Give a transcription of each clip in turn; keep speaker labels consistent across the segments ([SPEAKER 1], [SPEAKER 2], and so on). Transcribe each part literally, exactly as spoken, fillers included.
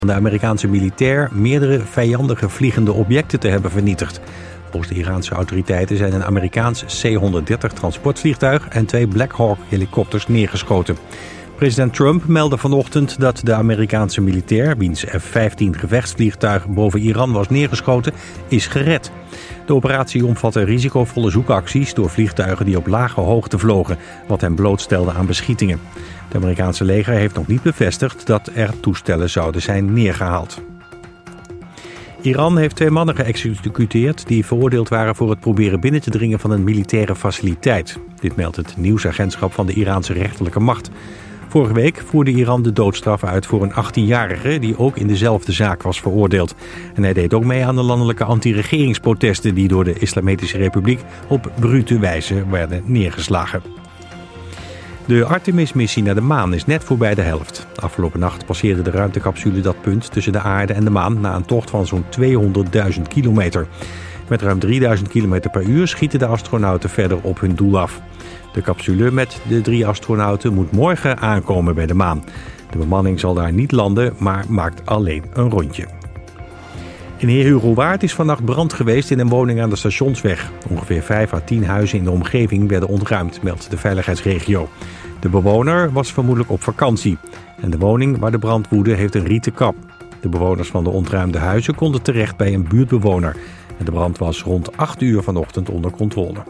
[SPEAKER 1] de Amerikaanse militair meerdere vijandige vliegende objecten te hebben vernietigd. Volgens de Iraanse autoriteiten zijn een Amerikaans C honderddertig transportvliegtuig en twee Black Hawk helikopters neergeschoten. President Trump meldde vanochtend dat de Amerikaanse militair, wiens F vijftien gevechtsvliegtuig boven Iran was neergeschoten, is gered. De operatie omvatte risicovolle zoekacties door vliegtuigen die op lage hoogte vlogen, wat hen blootstelde aan beschietingen. Het Amerikaanse leger heeft nog niet bevestigd dat er toestellen zouden zijn neergehaald. Iran heeft twee mannen geëxecuteerd die veroordeeld waren voor het proberen binnen te dringen van een militaire faciliteit. Dit meldt het nieuwsagentschap van de Iraanse rechterlijke macht. Vorige week voerde Iran de doodstraf uit voor een achttienjarige die ook in dezelfde zaak was veroordeeld. En hij deed ook mee aan de landelijke anti-regeringsprotesten die door de Islamitische Republiek op brute wijze werden neergeslagen. De Artemis-missie naar de maan is net voorbij de helft. Afgelopen nacht passeerde de ruimtecapsule dat punt tussen de aarde en de maan na een tocht van zo'n tweehonderdduizend kilometer. Met ruim drieduizend kilometer per uur schieten de astronauten verder op hun doel af. De capsule met de drie astronauten moet morgen aankomen bij de maan. De bemanning zal daar niet landen, maar maakt alleen een rondje. In Heerhugowaard is vannacht brand geweest in een woning aan de Stationsweg. Ongeveer vijf à tien huizen in de omgeving werden ontruimd, meldt de veiligheidsregio. De bewoner was vermoedelijk op vakantie. En de woning waar de brand woedde heeft een rieten kap. De bewoners van de ontruimde huizen konden terecht bij een buurtbewoner. En de brand was rond acht uur vanochtend onder controle.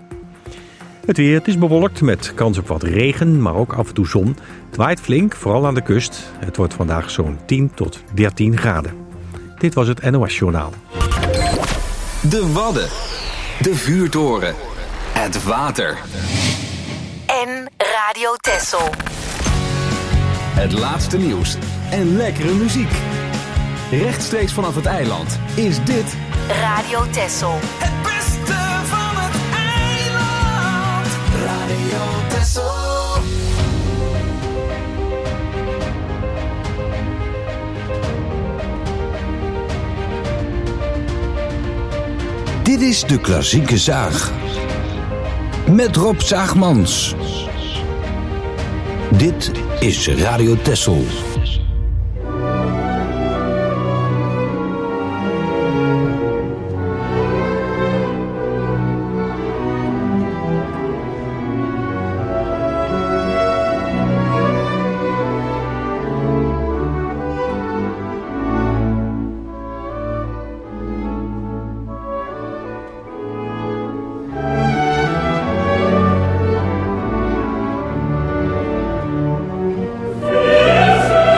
[SPEAKER 1] Het weer, het is bewolkt met kans op wat regen, maar ook af en toe zon. Het waait flink, vooral aan de kust. Het wordt vandaag zo'n tien tot dertien graden. Dit was het N O S-journaal.
[SPEAKER 2] De Wadden, de vuurtoren, het water.
[SPEAKER 3] En Radio Texel.
[SPEAKER 2] Het laatste nieuws en lekkere muziek. Rechtstreeks vanaf het eiland is dit
[SPEAKER 3] Radio Texel.
[SPEAKER 4] Het beste van het eiland. Radio Texel.
[SPEAKER 5] Dit is de klassieke zaag. Met Rob Zaagmans. Dit is Radio Texel.
[SPEAKER 6] Yes!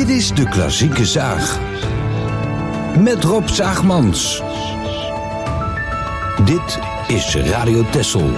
[SPEAKER 5] Dit is de Klassieke Zaag. Met Rob Zaagmans. Dit is Radio Texel.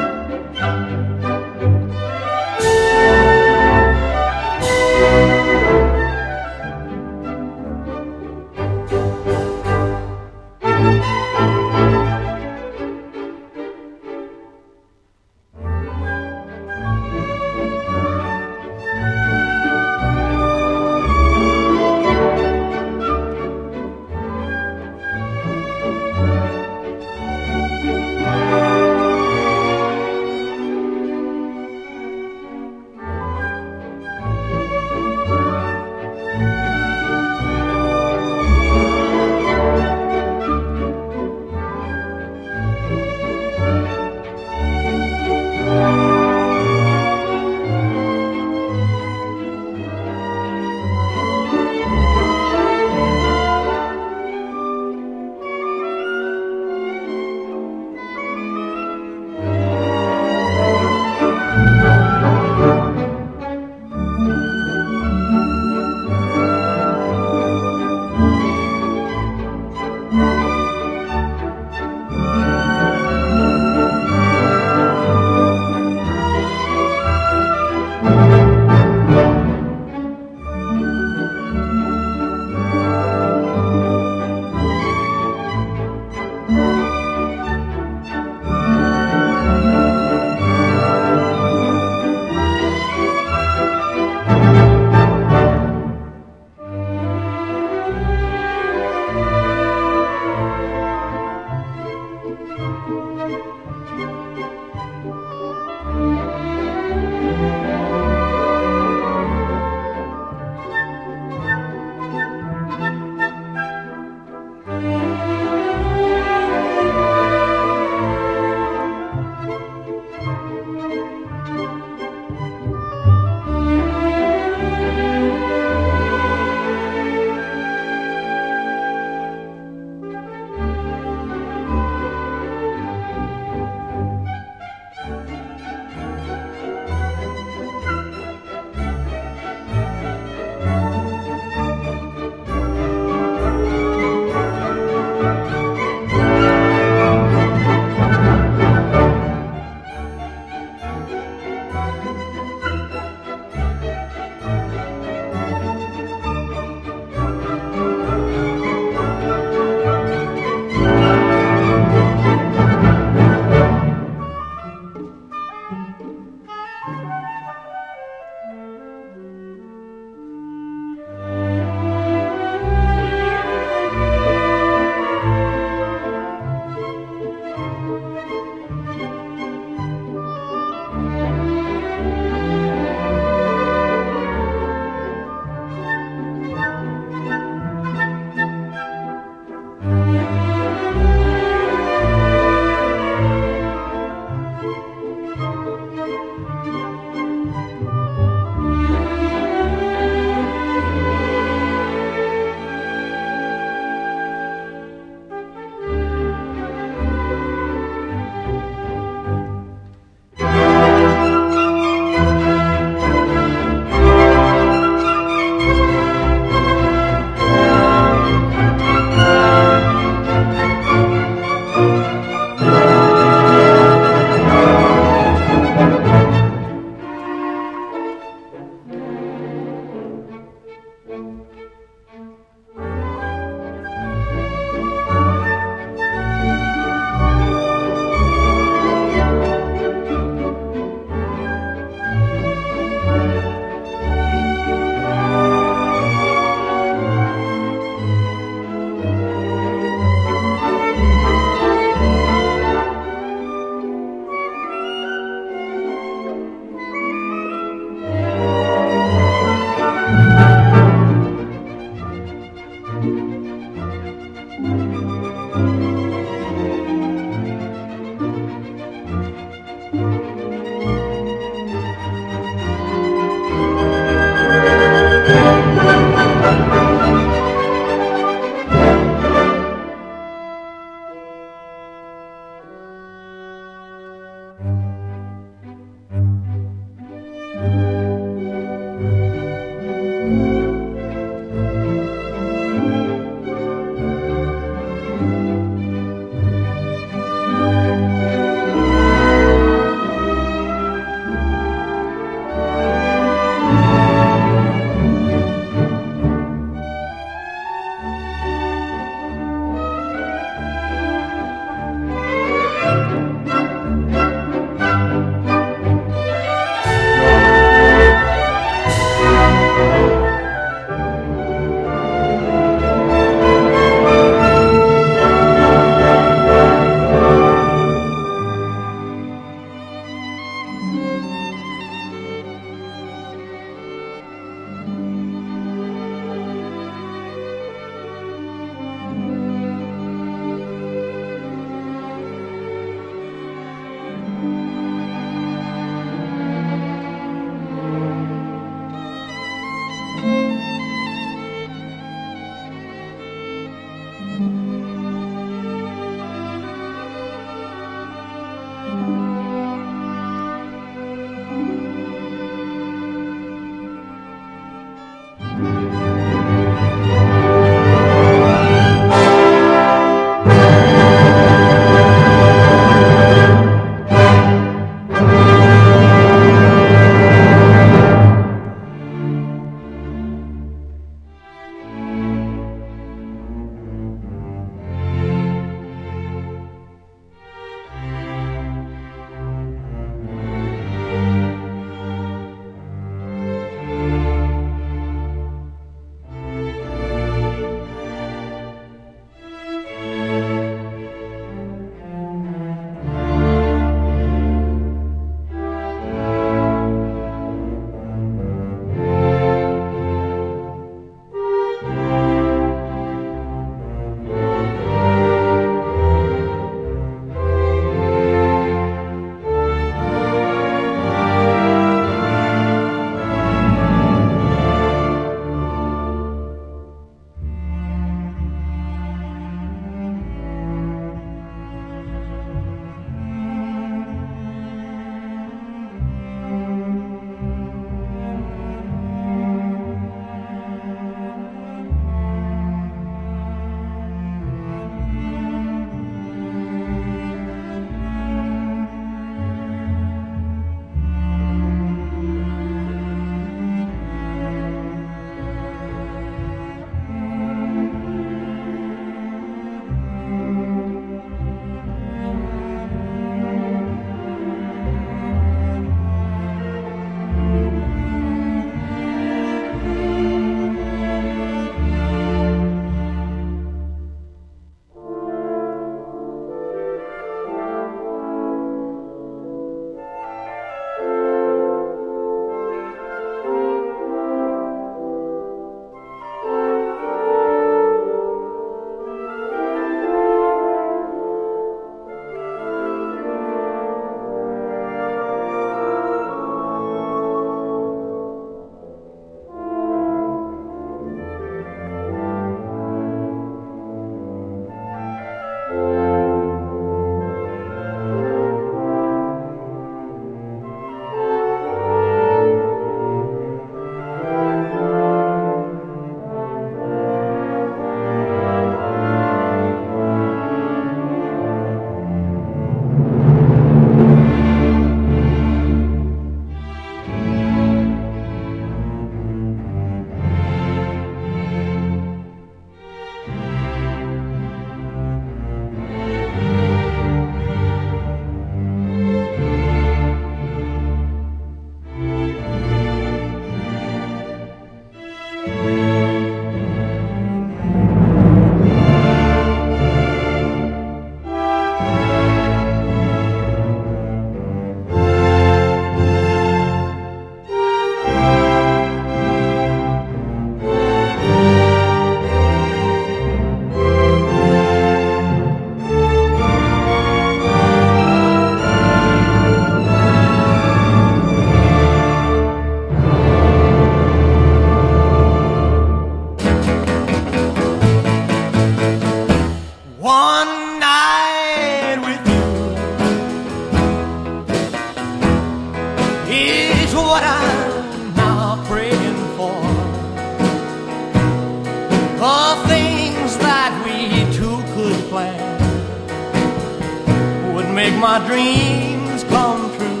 [SPEAKER 6] make my dreams come true.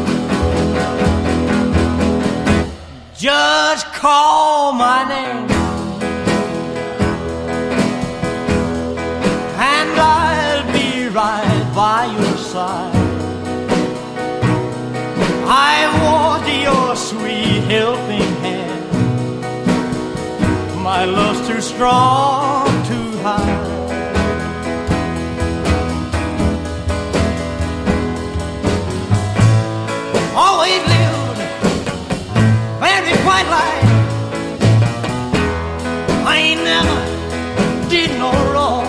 [SPEAKER 6] Just call my name and I'll be right by your side. I want your sweet helping hand. My love's too strong to hide. Always lived very quiet life. I ain't never did no wrong.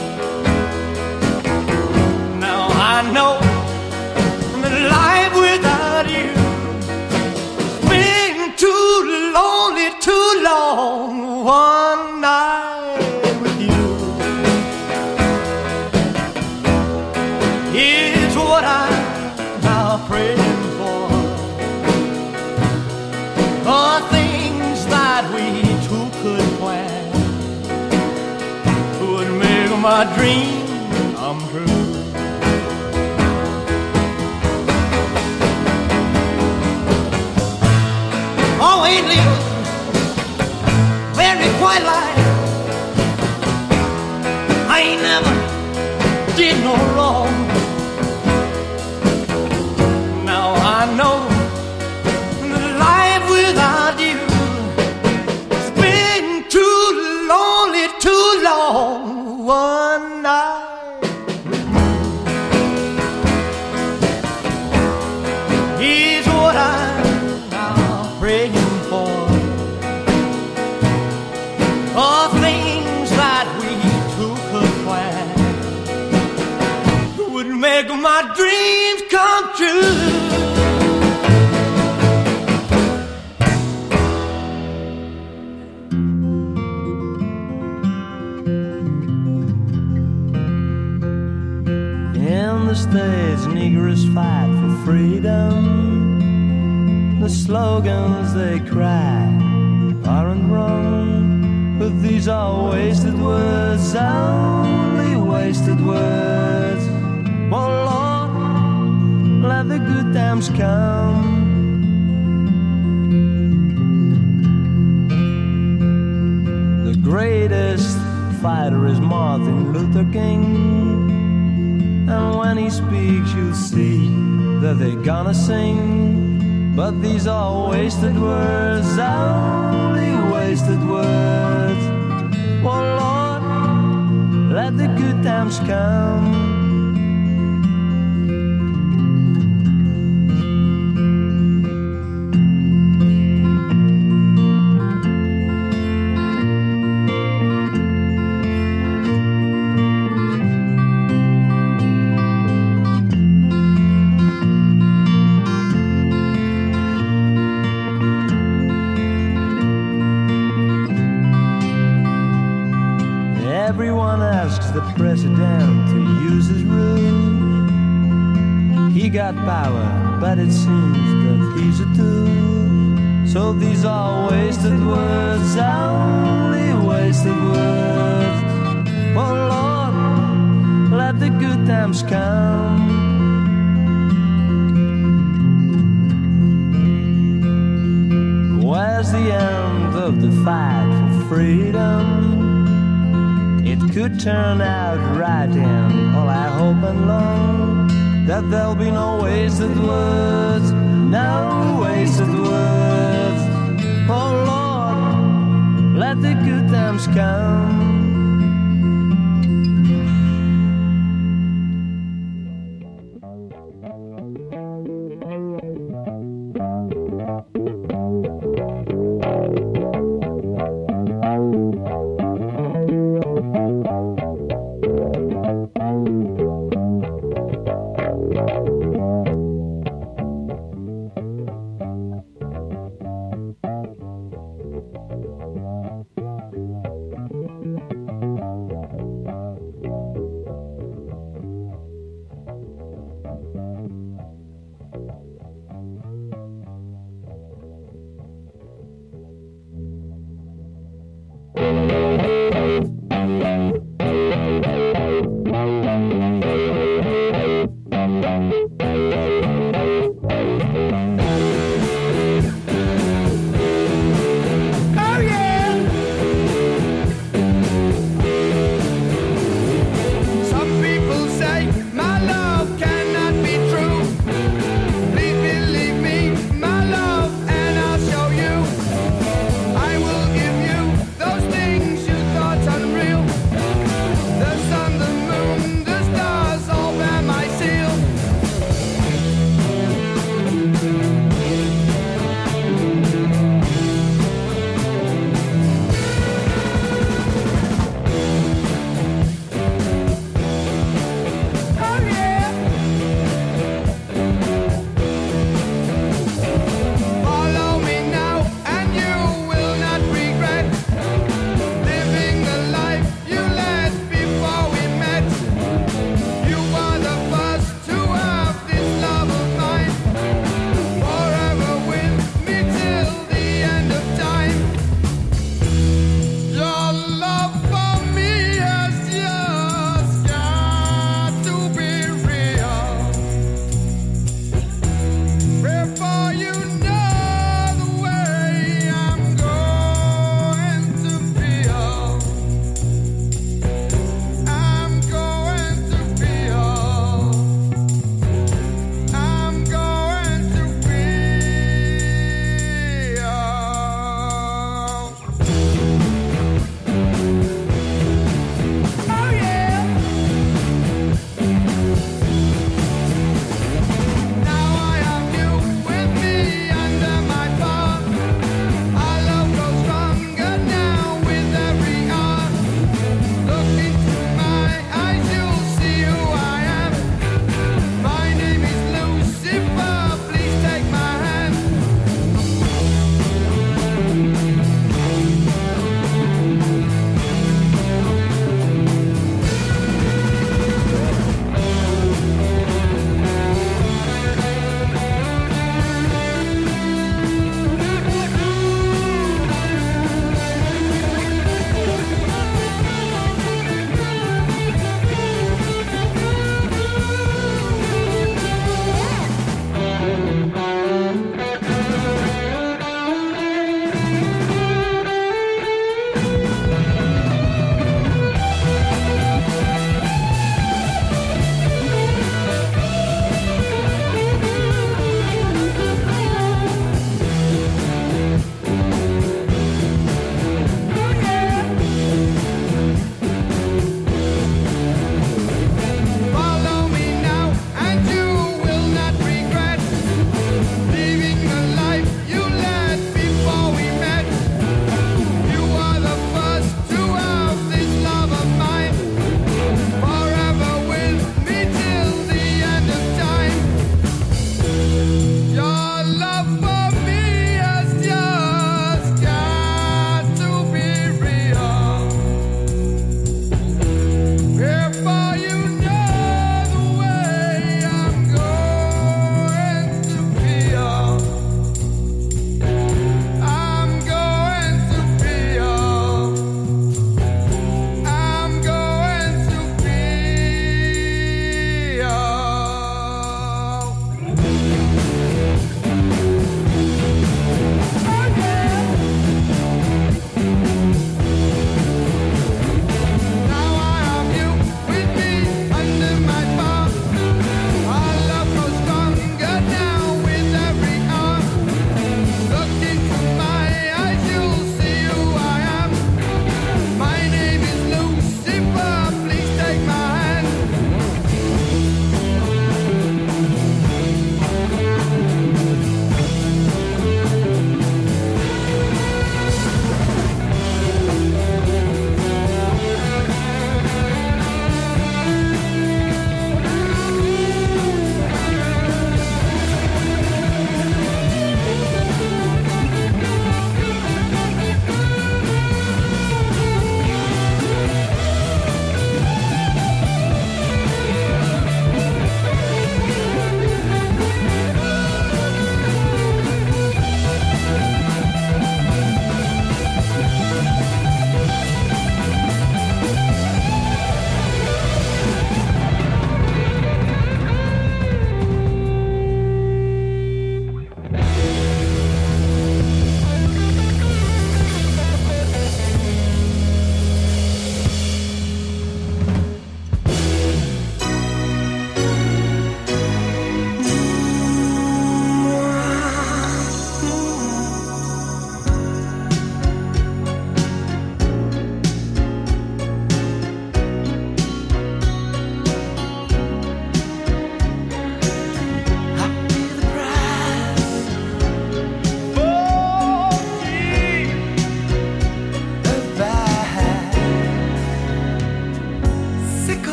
[SPEAKER 6] Now I know that life without you has been too lonely, too long. One night with you is what I'm now praying for. The things that we two could plan would make my dream come true. Always live very quiet life. I ain't never did no wrong. Now I know that life without you has been too lonely, too long. One night is what I'm now praying for. The things that we two could plan would make my dreams come true. In the States, Negroes fight for freedom. The slogans they cry aren't wrong, but these are wasted words, only wasted words. Oh Lord, let the good times come. The greatest fighter is Martin Luther King, and when he speaks you'll see that they're gonna sing. But these are wasted words, only wasted words. Oh Lord, let the good times come. Everyone asks the president to use his rule. He got power, but it seems that he's a tool. So these are wasted words, only wasted words. Oh Lord, let the good times come. Where's the end of the fight for freedom? It could turn out right, and all I hope and long that there'll be no wasted words, no wasted words. Oh Lord, let the good times come.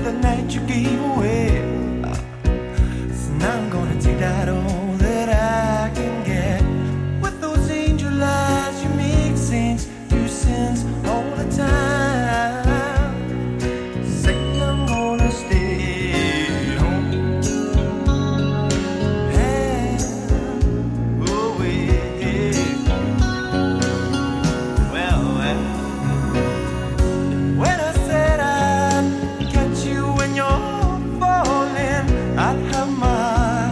[SPEAKER 6] the night you gave away. So now I'm gonna take that all that I can get. With those angel eyes you make saints do sins all the time. Say I'm gonna stay home. And away. Well, well. When I said I'd catch you when you're falling, I'd have my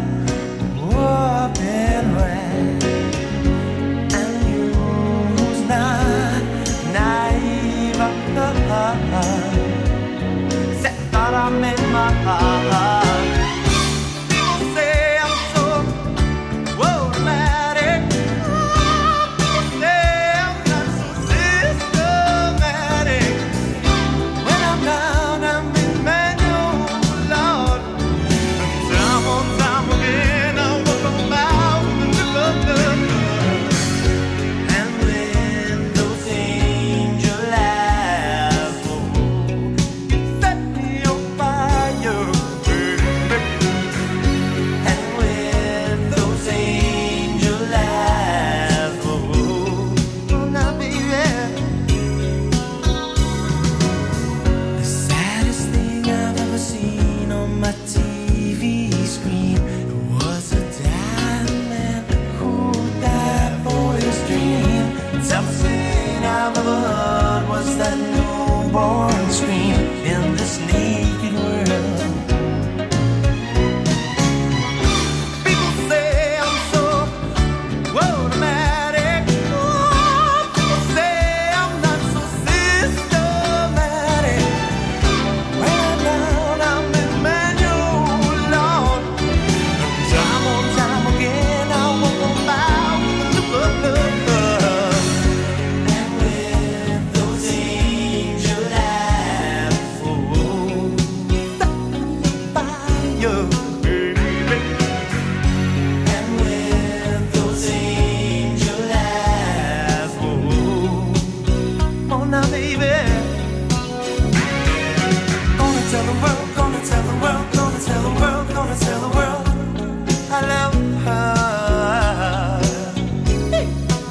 [SPEAKER 6] open right. And you's not naive. Said thought I made my heart. People say I'm so automatic. People say I'm not so systematic. When I'm down, I'm in manual, Lord. And time on time again, I walk about with the love. And when those angel eyes fall, you set me on fire, baby. And when those angel eyes fall, oh now baby. The saddest thing I've ever seen on my T V screen was a dying man who died for his dream. The toughest thing I've ever heard was that newborn scream in this naked world. People say I'm so automatic. Oh, people say I'm not so systematic. When I'm down, I'm in manual, Lord. And time on time again, I walk about with the love, love, love. And when those angel eyes fall, set me fire, baby. And when those angel eyes fall, oh now baby. Gonna tell the world, gonna tell the world, gonna tell the world, gonna tell the world I love her. Hey.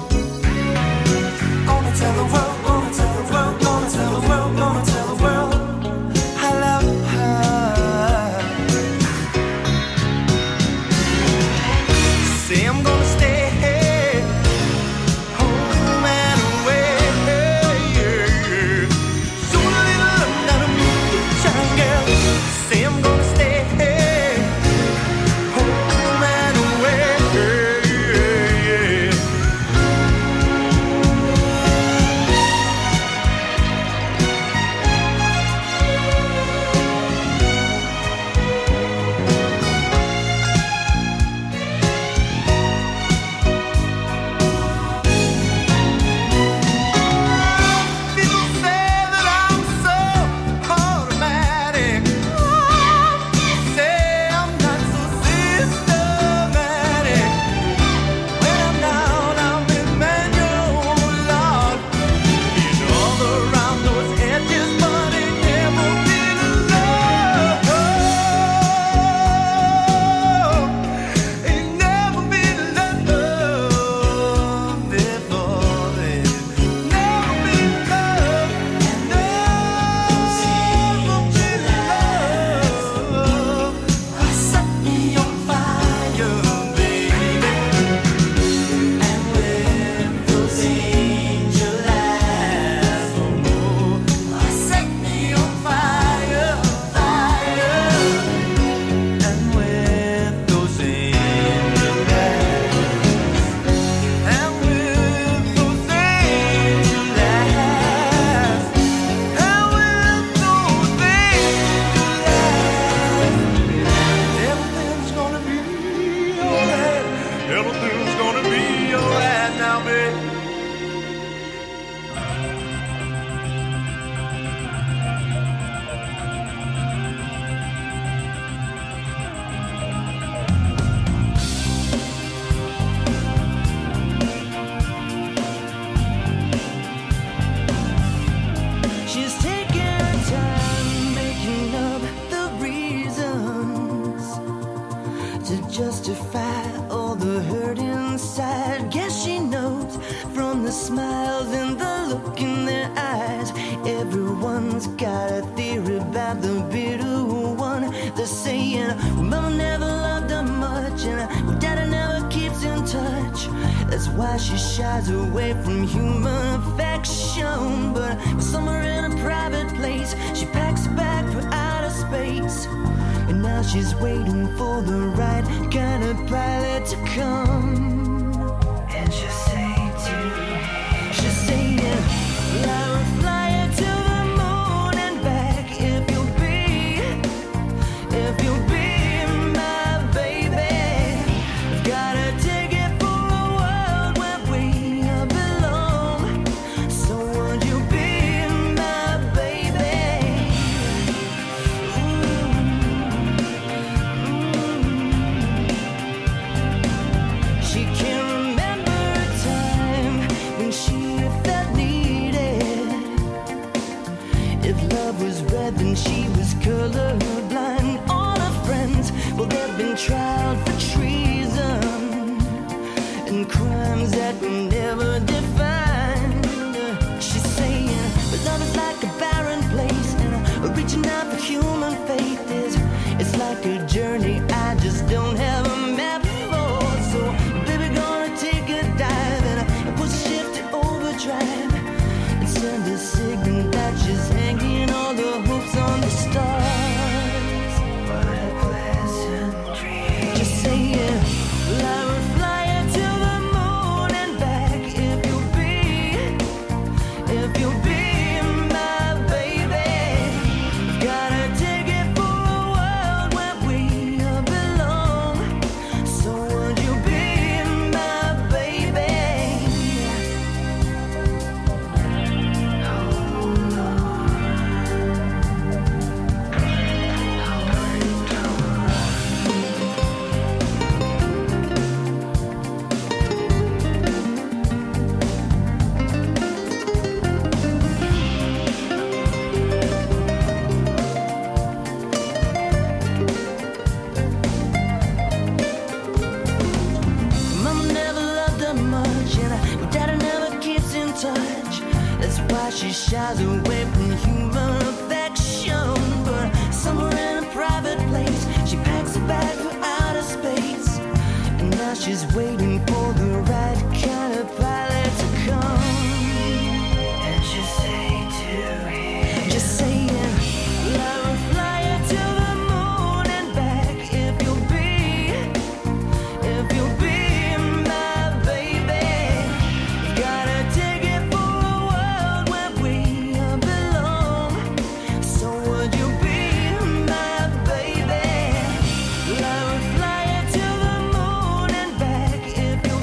[SPEAKER 6] Gonna tell the world, gonna tell the world, gonna tell the world, gonna tell the world I love her. Say I'm gonna stay home and away. Soon a little love that'll move the child girl. Say I'm gonna stay home and away. People say that I'm so automatic. Oh,
[SPEAKER 7] justify all the hurt inside. Guess she knows from the smiles and the look in their eyes. Everyone's got a theory about the bitter one. They're saying, well, mama never loved her much, and daddy never keeps in touch. That's why she shies away from human affection. But somewhere in a private place, she packs a bag for outer space. And now she's waiting for the right kind of pilot to come. And she'll say to, she'll say, yeah, I will fly her to the moon and back if you'll be, if you'll be my baby. Got a ticket for a world where we belong. So won't you be my baby? Ooh. She can't remember a time when she felt needed. If love was red, then she was colorblind. All her friends, well, they've been tried for treason and crimes that were never defined. She's saying, but love is like a barren place, and reaching out for human faith is, it's like a journey I just don't have a map for. So, baby, gonna take a dive and push the shift to overdrive and send a signal that she's hanging all the hopes on the stars. What a pleasant dream. Just say yeah, I will fly her to the moon and back if you'll be, if you'll be my baby. Got a ticket for a world where we belong. So would you be my baby? Mama never loved her much, and my daddy never keeps in touch. That's why she shies away from human affection. But somewhere in a private place, she packs a bag for outer space. And now she's waiting for the right kind of pilot to come. And she'll say to him, just saying, I will fly her to the moon and back if you'll be, if you'll be my baby. Got a ticket for a world where we belong. So would you be my baby? I will fly her to the moon and back if you'll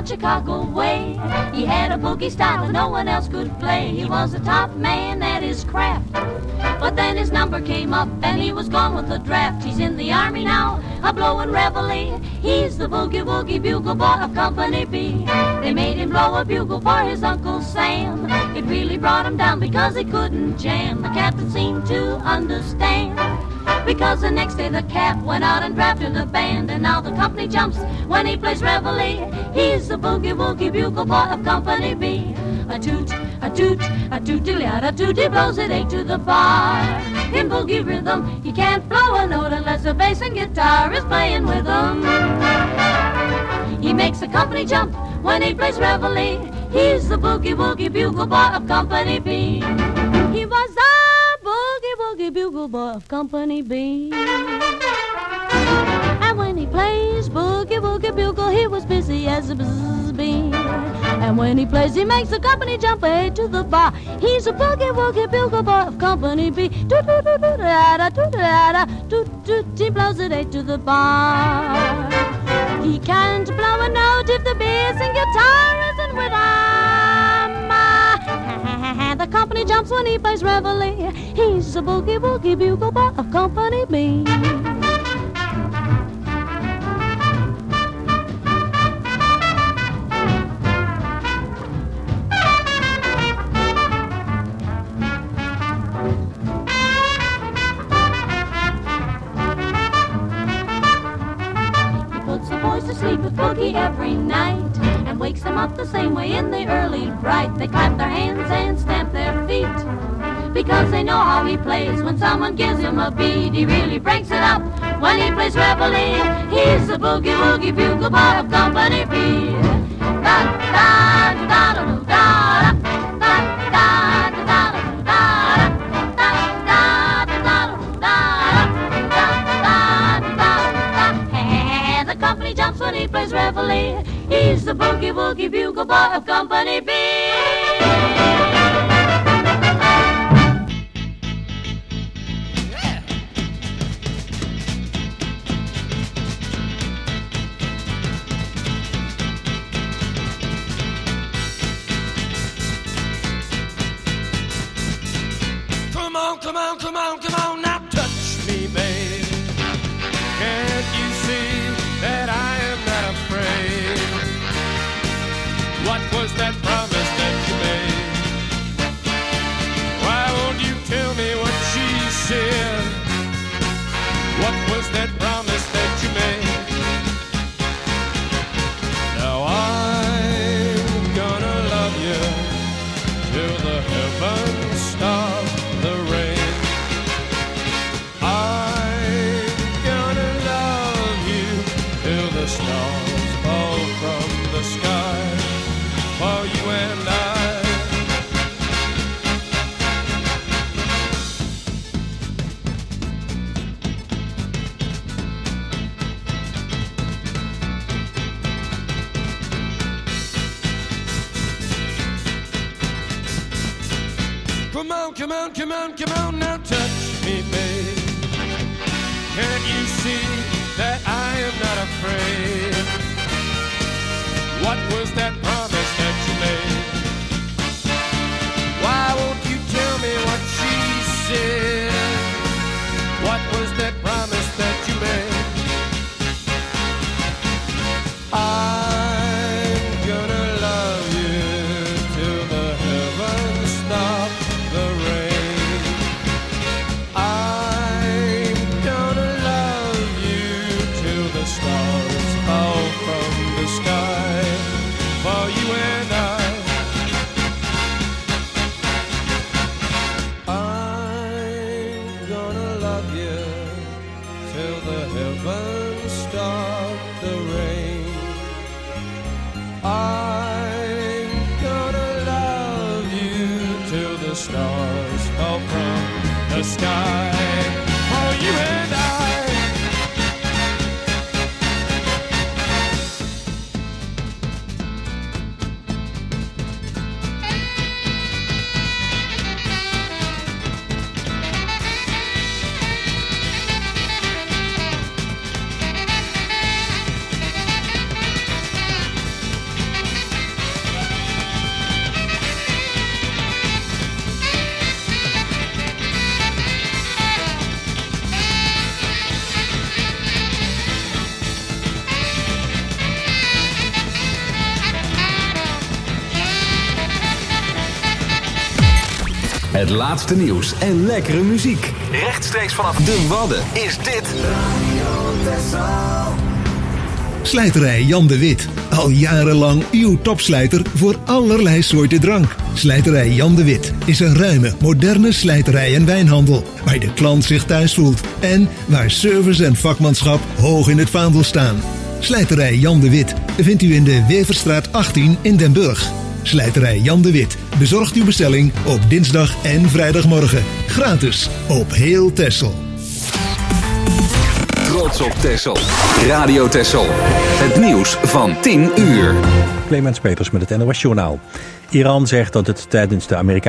[SPEAKER 8] about Chicago way. He had a boogie style that no one else could play. He was a top man at his craft. But then his number came up and he was gone with the draft. He's in the army now, a blowin' reveille. He's the boogie woogie bugle boy of Company B. They made him blow a bugle for his Uncle Sam. It really brought him down because he couldn't jam. The captain seemed to understand, because the next day the cap went out and drafted a band. And now the company jumps when he plays reveille. He's the boogie woogie bugle boy of Company B. A toot, a toot, a toot-a-toot, a toot, he blows it eight to the bar. In boogie rhythm, he can't blow a note unless the bass and guitar is playing with him. He makes the company jump when he plays reveille. He's the boogie woogie bugle boy of Company B. He was the boogie woogie bugle boy of Company B. And when he plays boogie woogie bugle, he was busy as a buzz bee. And when he plays, he makes the company jump ahead to the bar. He's a boogie woogie bugle boy of Company B. Toot toot toot toot da toot da toot toot. He blows it eight to the bar. He can't blow a note if the bass and guitar isn't with him. The company jumps when he plays reveille. He's a boogie woogie bugle boy of Company B. Sleep with boogie every night and wakes them up the same way in the early bright. They clap their hands and stamp their feet because they know how he plays. When someone gives him a beat, he really breaks it up. When he plays reveille, he's the boogie woogie bugle boy of Company B. Da da da da da da da da da da. Company jumps when he plays reveille. He's the boogie woogie bugle boy of Company B.
[SPEAKER 6] Come on, come on, come on, come on, now touch me, babe. Can't you see that I am not afraid? What was that promise that you made? Why won't you tell me what she said? What was that promise that you made? Now I'm gonna love you till the heavens stop the rain. The stars fall from the sky for you and I. Come on, come on, come on, come on, now touch me, babe. Can't you see that I am not afraid? What was that promise that you made? Why won't you tell me what she said? What was that promise that you made? I'm gonna love you till the heavens stop the rain. I'm gonna love you till the stars fall from the sky for you and I. I'm gonna love you till the heavens stop the rain. I'm gonna love you till the stars fall from the sky for you and I.
[SPEAKER 2] Het laatste nieuws en lekkere muziek. Rechtstreeks vanaf de Wadden is dit
[SPEAKER 9] Slijterij Jan de Wit. Al jarenlang uw topslijter voor allerlei soorten drank. Slijterij Jan de Wit is een ruime, moderne slijterij en wijnhandel. Waar de klant zich thuis voelt. En waar service en vakmanschap hoog in het vaandel staan. Slijterij Jan de Wit vindt u in de Weverstraat achttien in Den Burg. Slijterij Jan de Wit bezorgt uw bestelling op dinsdag en vrijdagmorgen. Gratis op heel Texel.
[SPEAKER 2] Trots op Texel. Radio Texel. Het nieuws van tien uur.
[SPEAKER 1] Clemens Peters met het N O S Journaal. Iran zegt dat het tijdens de Amerikaanse